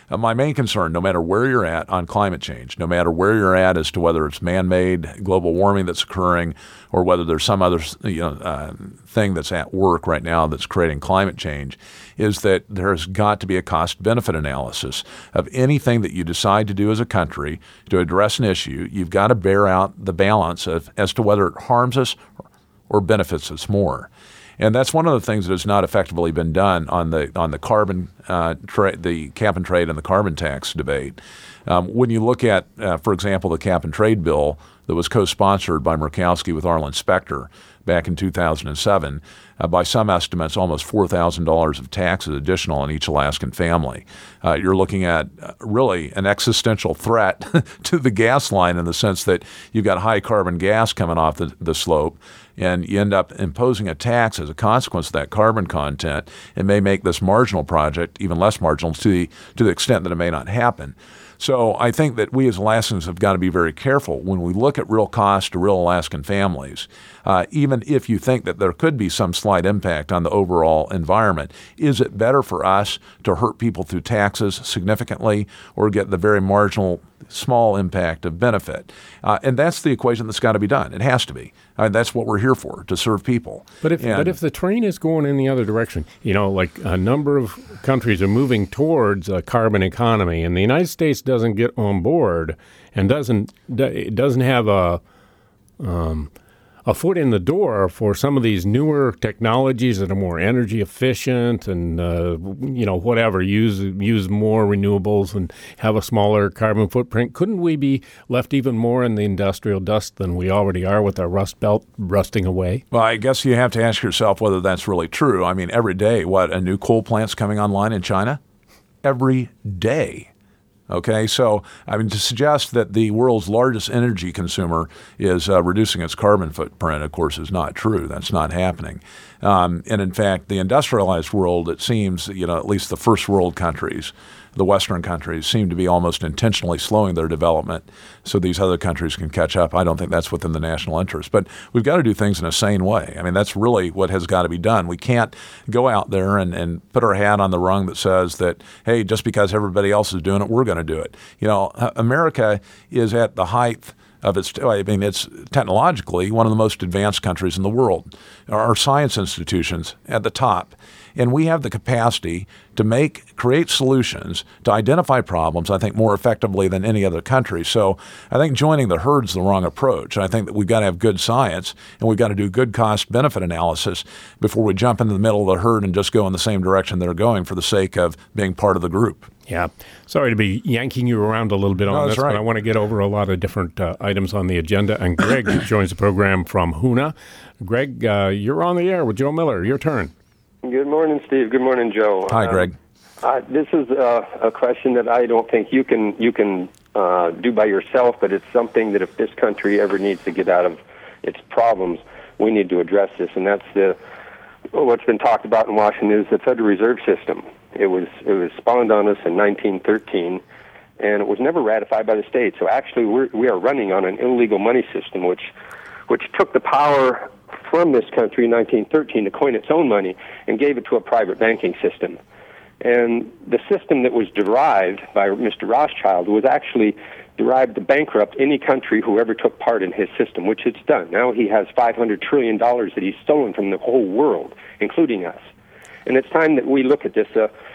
my main concern, no matter where you're at on climate change, no matter where you're at as to whether it's man-made global warming that's occurring or whether there's some other thing that's at work right now that's creating climate change, is that there's got to be a cost-benefit analysis of anything that you decide to do as a country to address an issue. You've got to bear out the balance as to whether it harms us or benefits us more. And that's one of the things that has not effectively been done on the carbon the cap and trade and the carbon tax debate. When you look at, for example, the cap and trade bill that was co-sponsored by Murkowski with Arlen Specter back in 2007, by some estimates, almost $4,000 of taxes additional on each Alaskan family. You're looking at really an existential threat to the gas line in the sense that you've got high carbon gas coming off the slope, and you end up imposing a tax as a consequence of that carbon content. It may make this marginal project even less marginal to the extent that it may not happen. So I think that we as Alaskans have got to be very careful when we look at real cost to real Alaskan families. Even if you think that there could be some slight impact on the overall environment, is it better for us to hurt people through taxes significantly or get the very marginal small impact of benefit? And that's the equation that's got to be done. It has to be. That's what we're here for, to serve people. But if the train is going in the other direction, like a number of countries are moving towards a carbon economy, and the United States doesn't get on board and doesn't have a foot in the door for some of these newer technologies that are more energy efficient and whatever, use more renewables and have a smaller carbon footprint, couldn't we be left even more in the industrial dust than we already are with our rust belt rusting away? Well, I guess you have to ask yourself whether that's really true. I mean, every day, a new coal plant's coming online in China? Every day. Okay, so to suggest that the world's largest energy consumer is reducing its carbon footprint, of course, is not true. That's not happening. And in fact, the industrialized world, it seems, at least the first world countries, the Western countries, seem to be almost intentionally slowing their development so these other countries can catch up. I don't think that's within the national interest. But we've got to do things in a sane way. That's really what has got to be done. We can't go out there and put our hat on the rung that says that, hey, just because everybody else is doing it, we're going to do it. America is at the height of it's technologically one of the most advanced countries in the world. Our science institutions at the top. And we have the capacity to create solutions, to identify problems, I think, more effectively than any other country. So I think joining the herd's the wrong approach. I think that we've got to have good science and we've got to do good cost-benefit analysis before we jump into the middle of the herd and just go in the same direction they're going for the sake of being part of the group. Yeah. Sorry to be yanking you around a little bit on this, right. But I want to get over a lot of different items on the agenda. And Greg joins the program from Hoonah. Greg, you're on the air with Joe Miller. Your turn. Good morning, Steve. Good morning, Joe. Hi, Greg. This is a question that I don't think you can do by yourself, but it's something that if this country ever needs to get out of its problems, we need to address this, and that's what's been talked about in Washington is the Federal Reserve System. It was spawned on us in 1913, and it was never ratified by the states. So actually, we are running on an illegal money system, which took the power from this country in 1913 to coin its own money and gave it to a private banking system. And the system that was derived by Mr. Rothschild was actually derived to bankrupt any country who ever took part in his system, which it's done. Now he has $500 trillion that he's stolen from the whole world, including us. And it's time that we look at this.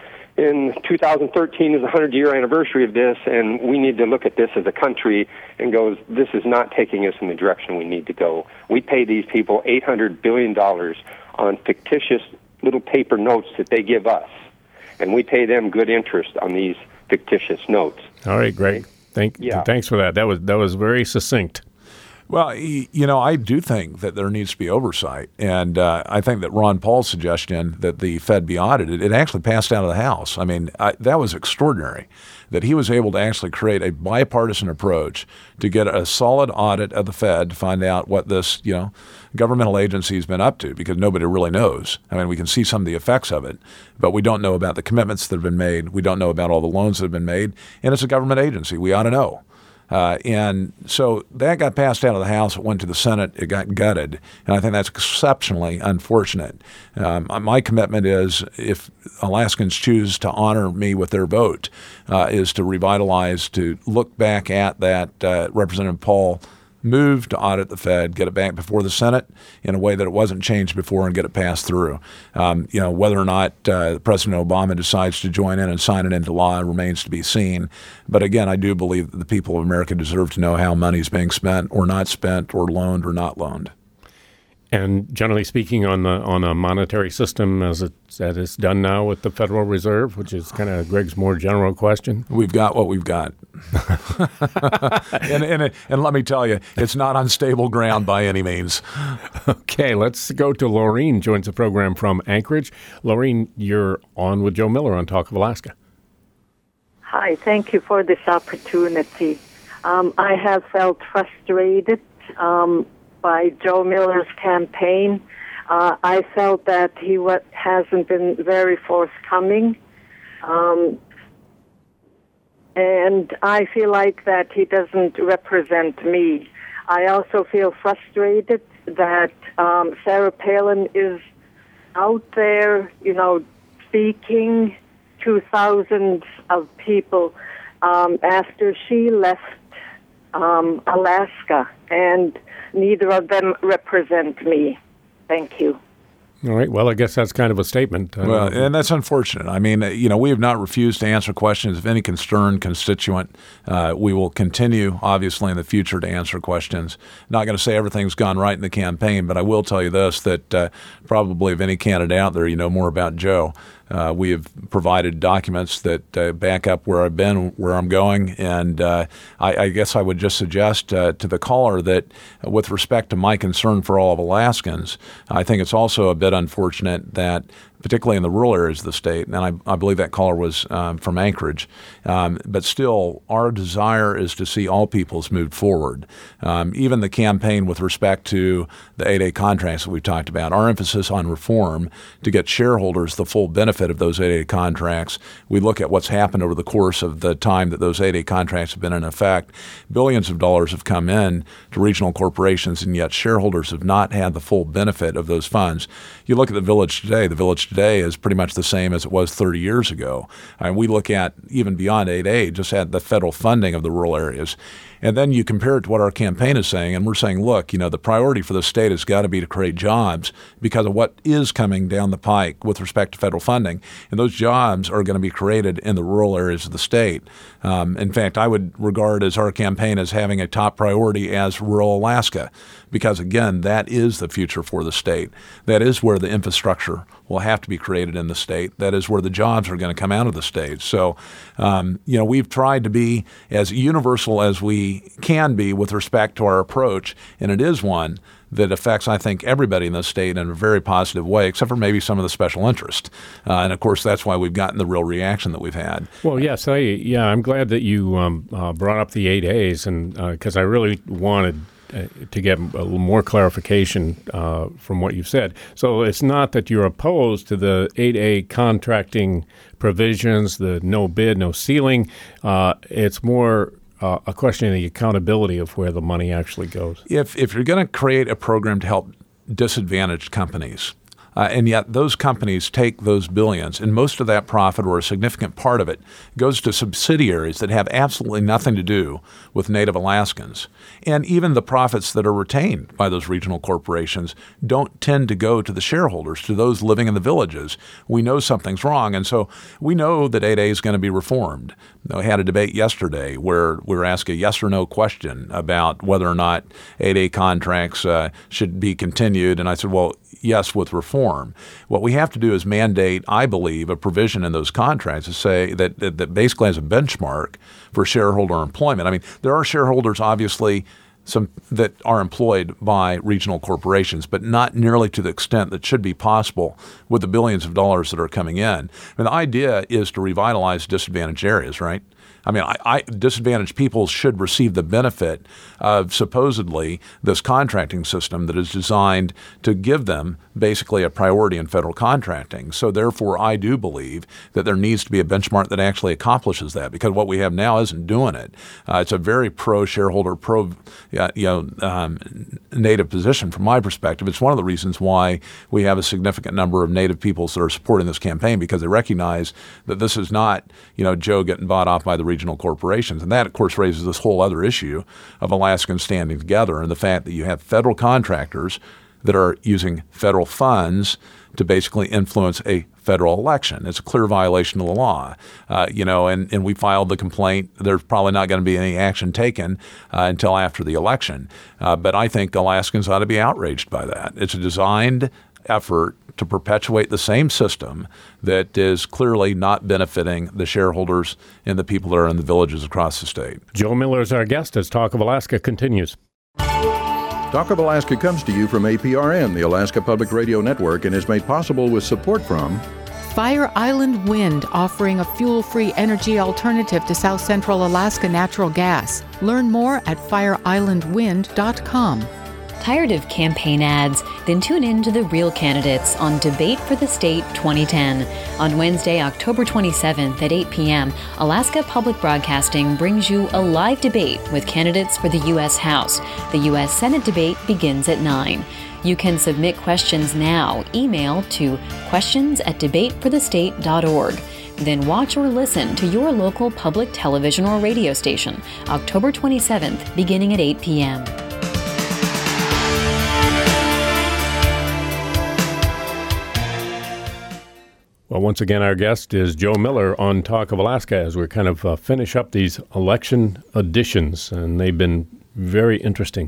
In 2013 is the 100-year anniversary of this, and we need to look at this as a country and go, this is not taking us in the direction we need to go. We pay these people $800 billion on fictitious little paper notes that they give us, and we pay them good interest on these fictitious notes. All right, Greg. Thanks for that. That was very succinct. Well, I do think that there needs to be oversight, and I think that Ron Paul's suggestion that the Fed be audited, it actually passed out of the House. That was extraordinary, that he was able to actually create a bipartisan approach to get a solid audit of the Fed to find out what this, governmental agency has been up to, because nobody really knows. We can see some of the effects of it, but we don't know about the commitments that have been made. We don't know about all the loans that have been made, and it's a government agency. We ought to know. And so that got passed out of the House. It went to the Senate. It got gutted. And I think that's exceptionally unfortunate. My commitment is, if Alaskans choose to honor me with their vote, is to revitalize, to look back at that Representative Paul move to audit the Fed, get it back before the Senate in a way that it wasn't changed before, and get it passed through. Whether or not President Obama decides to join in and sign it into law remains to be seen. But again, I do believe that the people of America deserve to know how money is being spent or not spent, or loaned or not loaned. And generally speaking, on a monetary system as it's done now with the Federal Reserve, which is kind of Greg's more general question. We've got what we've got. and let me tell you, it's not on stable ground by any means. Okay, let's go to Laureen, joins the program from Anchorage. Laureen, you're on with Joe Miller on Talk of Alaska. Hi, thank you for this opportunity. I have felt frustrated by Joe Miller's campaign. I felt that he hasn't been very forthcoming. And I feel like that he doesn't represent me. I also feel frustrated that Sarah Palin is out there, speaking to thousands of people after she left Alaska, and neither of them represent me. Thank you. All right. Well, I guess that's kind of a statement. Well, and that's unfortunate. I mean, we have not refused to answer questions of any concerned constituent. We will continue, obviously, in the future to answer questions. Not going to say everything's gone right in the campaign, but I will tell you this, that probably of any candidate out there, you know more about Joe. We have provided documents that back up where I've been, where I'm going, and I guess I would just suggest to the caller that with respect to my concern for all of Alaskans, I think it's also a bit unfortunate that, particularly in the rural areas of the state, and I believe that caller was from Anchorage, but still our desire is to see all peoples move forward. Even the campaign with respect to the 8A contracts that we've talked about, our emphasis on reform to get shareholders the full benefit of those 8A contracts. We look at what's happened over the course of the time that those 8A contracts have been in effect. Billions of dollars have come in to regional corporations, and yet shareholders have not had the full benefit of those funds. You look at the Village today. The Village today is pretty much the same as it was 30 years ago. And we look at, even beyond 8A, just at the federal funding of the rural areas. And then you compare it to what our campaign is saying, and we're saying, look, the priority for the state has got to be to create jobs because of what is coming down the pike with respect to federal funding. And those jobs are going to be created in the rural areas of the state. In fact, I would regard as our campaign as having a top priority as rural Alaska because, again, that is the future for the state. That is where the infrastructure will have to be created in the state. That is where the jobs are going to come out of the state. So, we've tried to be as universal as we can be with respect to our approach, and it is one that affects, I think, everybody in the state in a very positive way, except for maybe some of the special interest. And, of course, that's why we've gotten the real reaction that we've had. Well, yes, I'm glad that you brought up the 8As, and because I really wanted to get a little more clarification from what you've said. So it's not that you're opposed to the 8A contracting provisions, the no bid, no ceiling. It's more a question of the accountability of where the money actually goes. If you're going to create a program to help disadvantaged companies, and yet those companies take those billions, and most of that profit, or a significant part of it, goes to subsidiaries that have absolutely nothing to do with Native Alaskans. And even the profits that are retained by those regional corporations don't tend to go to the shareholders, to those living in the villages. We know something's wrong, and so we know that 8A is going to be reformed. We had a debate yesterday where we were asked a yes or no question about whether or not 8A contracts should be continued, and I said, well, yes, with reform. What we have to do is mandate, I believe, a provision in those contracts to say that basically as a benchmark for shareholder employment. I mean, there are shareholders, obviously, some that are employed by regional corporations, but not nearly to the extent that should be possible with the billions of dollars that are coming in. And the idea is to revitalize disadvantaged areas, right? I mean, disadvantaged people should receive the benefit of supposedly this contracting system that is designed to give them basically a priority in federal contracting. So therefore, I do believe that there needs to be a benchmark that actually accomplishes that, because what we have now isn't doing it. It's a very pro-shareholder, Native position from my perspective. It's one of the reasons why we have a significant number of Native peoples that are supporting this campaign, because they recognize that this is not, Joe getting bought off by the regional corporations. And that, of course, raises this whole other issue of Alaskans standing together and the fact that you have federal contractors that are using federal funds to basically influence a federal election. It's a clear violation of the law, and we filed the complaint. There's probably not going to be any action taken until after the election. But I think Alaskans ought to be outraged by that. It's a designed effort to perpetuate the same system that is clearly not benefiting the shareholders and the people that are in the villages across the state. Joe Miller is our guest as Talk of Alaska continues. Talk of Alaska comes to you from APRN, the Alaska Public Radio Network, and is made possible with support from Fire Island Wind, offering a fuel-free energy alternative to South Central Alaska natural gas. Learn more at fireislandwind.com. Tired of campaign ads? Then tune in to The Real Candidates on Debate for the State 2010. On Wednesday, October 27th at 8 p.m., Alaska Public Broadcasting brings you a live debate with candidates for the U.S. House. The U.S. Senate debate begins at 9. You can submit questions now. Email to questions@debateforthestate.org. Then watch or listen to your local public television or radio station, October 27th, beginning at 8 p.m. Well, once again, our guest is Joe Miller on Talk of Alaska as we kind of finish up these election editions, and they've been very interesting.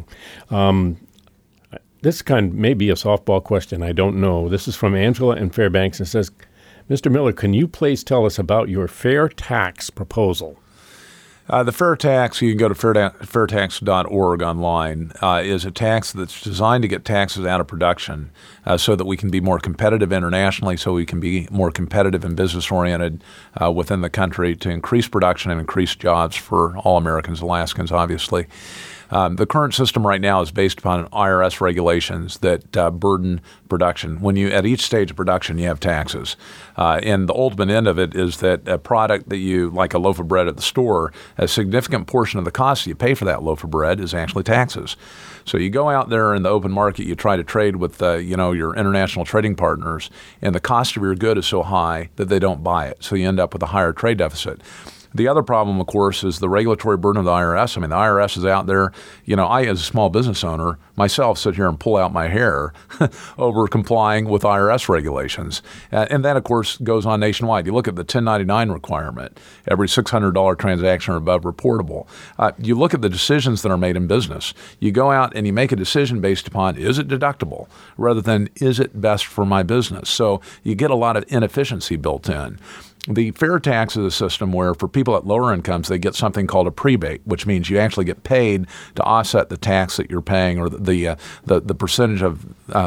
This may be a softball question. I don't know. This is from Angela in Fairbanks, and says, Mr. Miller, can you please tell us about your fair tax proposal? The fair tax, you can go to fairtax.org online, is a tax that's designed to get taxes out of production so that we can be more competitive internationally, so we can be more competitive and business-oriented within the country to increase production and increase jobs for all Americans, Alaskans, obviously. The current system right now is based upon IRS regulations that burden production. When you, at each stage of production, you have taxes. And the ultimate end of it is that a product that you, like a loaf of bread at the store, a significant portion of the cost you pay for that loaf of bread is actually taxes. So you go out there in the open market, you try to trade with your international trading partners, and the cost of your good is so high that they don't buy it. So you end up with a higher trade deficit. The other problem, of course, is the regulatory burden of the IRS. I mean, the IRS is out there. I, as a small business owner, myself sit here and pull out my hair over complying with IRS regulations. And that, of course, goes on nationwide. You look at the 1099 requirement, every $600 transaction or above reportable. You look at the decisions that are made in business. You go out and you make a decision based upon, is it deductible, rather than is it best for my business? So you get a lot of inefficiency built in. The fair tax is a system where for people at lower incomes, they get something called a prebate, which means you actually get paid to offset the tax that you're paying or the percentage of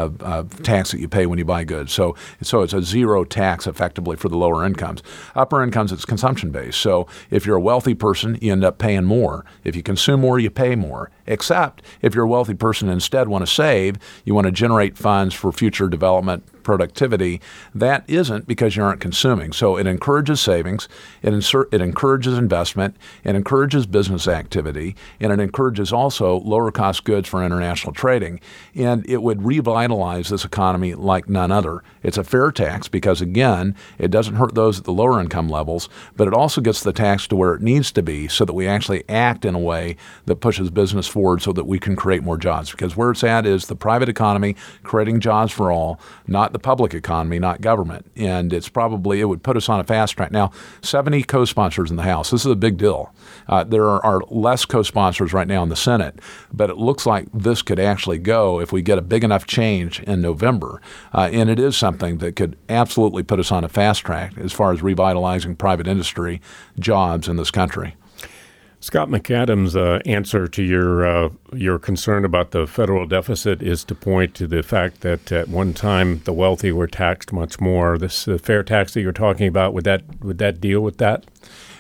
tax that you pay when you buy goods. So it's a zero tax effectively for the lower incomes. Upper incomes, it's consumption-based. So if you're a wealthy person, you end up paying more. If you consume more, you pay more. Except if you're a wealthy person and instead want to save, you want to generate funds for future development, productivity, that isn't because you aren't consuming. So it encourages savings, it encourages investment, it encourages business activity, and it encourages also lower cost goods for international trading. And it would revitalize this economy like none other. It's a fair tax because, again, it doesn't hurt those at the lower income levels, but it also gets the tax to where it needs to be so that we actually act in a way that pushes business forward so that we can create more jobs. Because where it's at is the private economy creating jobs for all, not the public economy, not government. And it would put us on a fast track. Now, 70 co-sponsors in the House. This is a big deal. There are less co-sponsors right now in the Senate, but it looks like this could actually go if we get a big enough change in November. And it is something that could absolutely put us on a fast track as far as revitalizing private industry, jobs in this country. Scott McAdams' answer to your concern about the federal deficit is to point to the fact that at one time the wealthy were taxed much more. This fair tax that you're talking about, would that deal with that?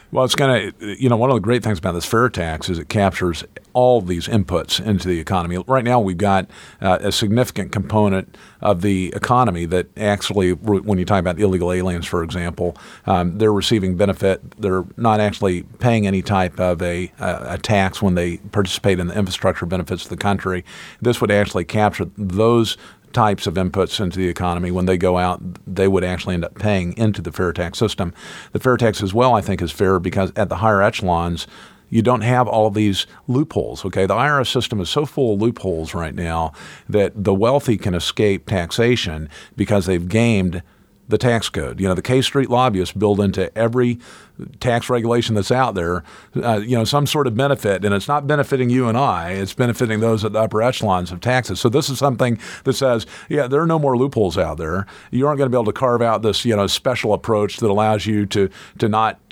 Well, it's going to, one of the great things about this fair tax is it captures all these inputs into the economy. Right now, we've got a significant component of the economy that actually, when you talk about illegal aliens, for example, they're receiving benefit. They're not actually paying any type of a tax when they participate in the infrastructure benefits of the country. This would actually capture those types of inputs into the economy. When they go out, they would actually end up paying into the fair tax system. The fair tax as well, I think, is fair because at the higher echelons, you don't have all these loopholes, okay? The IRS system is so full of loopholes right now that the wealthy can escape taxation because they've gamed the tax code. The K Street lobbyists build into every tax regulation that's out there, some sort of benefit, and it's not benefiting you and I, it's benefiting those at the upper echelons of taxes. So this is something that says, there are no more loopholes out there. You aren't going to be able to carve out this, special approach that allows you to not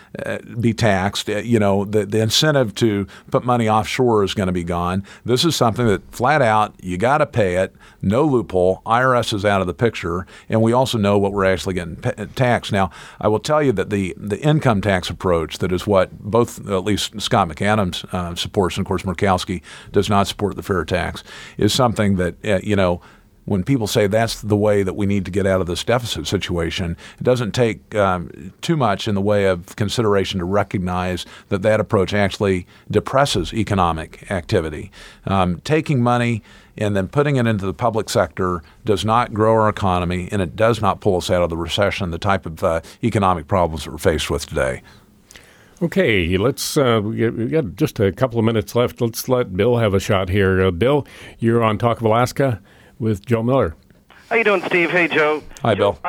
be taxed. The incentive to put money offshore is going to be gone. This is something that flat out, you got to pay it, no loophole. IRS is out of the picture, and we also know what we're actually getting taxed. Now, I will tell you that the income tax approach, that is what both, at least Scott McAdams supports, and of course Murkowski does not support the fair tax, is something that, when people say that's the way that we need to get out of this deficit situation, it doesn't take too much in the way of consideration to recognize that approach actually depresses economic activity. Taking money and then putting it into the public sector does not grow our economy, and it does not pull us out of the recession, the type of economic problems that we're faced with today. Okay, let's. We got just a couple of minutes left. Let's let Bill have a shot here. Bill, you're on Talk of Alaska with Joe Miller. How you doing, Steve? Hey, Joe. Hi, Bill.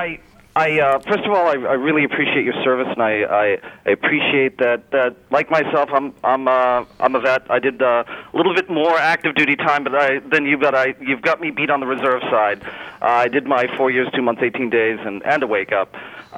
I first of all, I really appreciate your service, and I appreciate that. Like myself, I'm a vet. I did a little bit more active duty time, than you, but you've got me beat on the reserve side. I did my 4 years, 2 months, 18 days, and a wake up.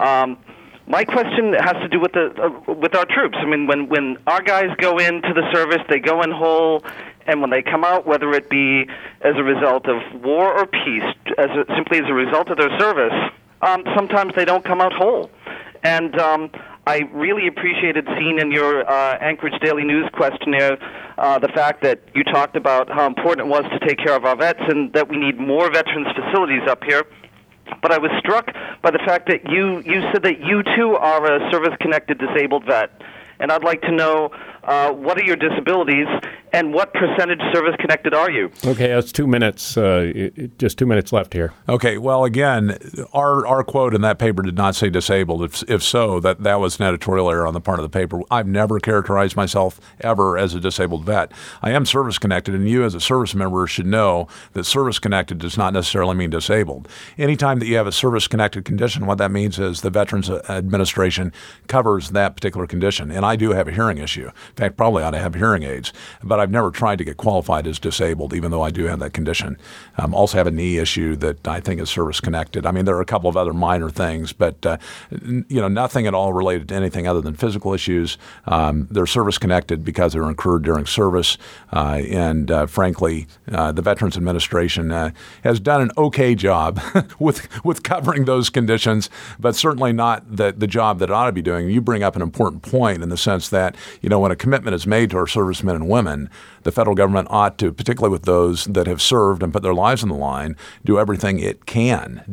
My question has to do with our troops. I mean, when our guys go into the service, they go in whole, and when they come out, whether it be as a result of war or peace, simply as a result of their service, sometimes they don't come out whole. And I really appreciated seeing in your Anchorage Daily News questionnaire the fact that you talked about how important it was to take care of our vets and that we need more veterans facilities up here. But I was struck by the fact that you said that you, too, are a service-connected disabled vet. And I'd like to know what are your disabilities and what percentage service-connected are you? Okay, that's 2 minutes. Just 2 minutes left here. Okay, well, again, our quote in that paper did not say disabled. If so, that was an editorial error on the part of the paper. I've never characterized myself ever as a disabled vet. I am service-connected, and you as a service member should know that service-connected does not necessarily mean disabled. Anytime that you have a service-connected condition, what that means is the Veterans Administration covers that particular condition. And I do have a hearing issue. In fact, probably ought to have hearing aids. But I've never tried to get qualified as disabled, even though I do have that condition. Also have a knee issue that I think is service-connected. I mean, there are a couple of other minor things, but nothing at all related to anything other than physical issues. They're service-connected because they're incurred during service. Frankly, the Veterans Administration has done an okay job with covering those conditions, but certainly not the job that it ought to be doing. You bring up an important point in the sense that, when a commitment is made to our servicemen and women, the federal government ought to, particularly with those that have served and put their lives on the line, do everything it can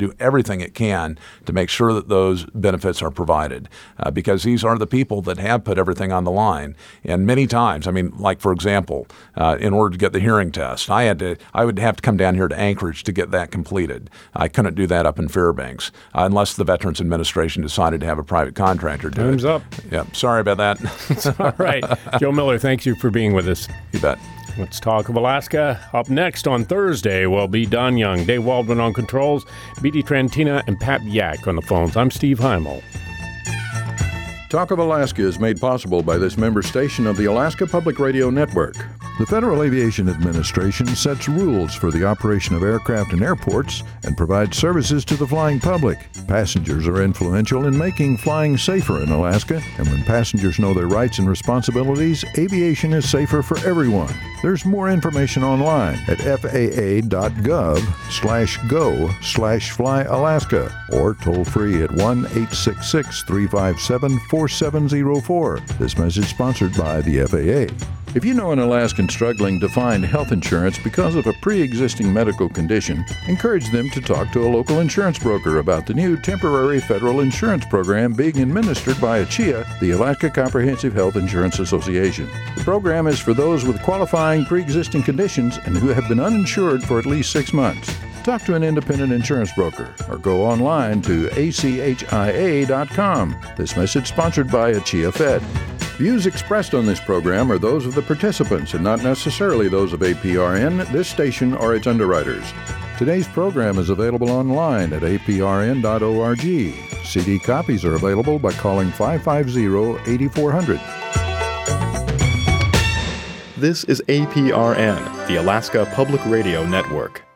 to make sure that those benefits are provided. Because these are the people that have put everything on the line. And many times, like for example, in order to get the hearing test, I would have to come down here to Anchorage to get that completed. I couldn't do that up in Fairbanks unless the Veterans Administration decided to have a private contractor do it. Time's up. Yeah, sorry about that. It's all right. Joe Miller, thanks you for being with us. You bet. Let's Talk of Alaska. Up next on Thursday will be Don Young, Dave Waldman on controls, B.D. Trantina, and Pat Yak on the phones. I'm Steve Heimel. Talk of Alaska is made possible by this member station of the Alaska Public Radio Network. The Federal Aviation Administration sets rules for the operation of aircraft and airports and provides services to the flying public. Passengers are influential in making flying safer in Alaska, and when passengers know their rights and responsibilities, aviation is safer for everyone. There's more information online at faa.gov/go/flyalaska or toll free at 1-866-357-4704. This message sponsored by the FAA. If you know an Alaskan struggling to find health insurance because of a pre-existing medical condition, encourage them to talk to a local insurance broker about the new temporary federal insurance program being administered by ACHIA, the Alaska Comprehensive Health Insurance Association. The program is for those with qualifying pre-existing conditions and who have been uninsured for at least 6 months. Talk to an independent insurance broker or go online to achia.com. This message sponsored by ACHIA Fed. Views expressed on this program are those of the participants and not necessarily those of APRN, this station, or its underwriters. Today's program is available online at aprn.org. CD copies are available by calling 550-8400. This is APRN, the Alaska Public Radio Network.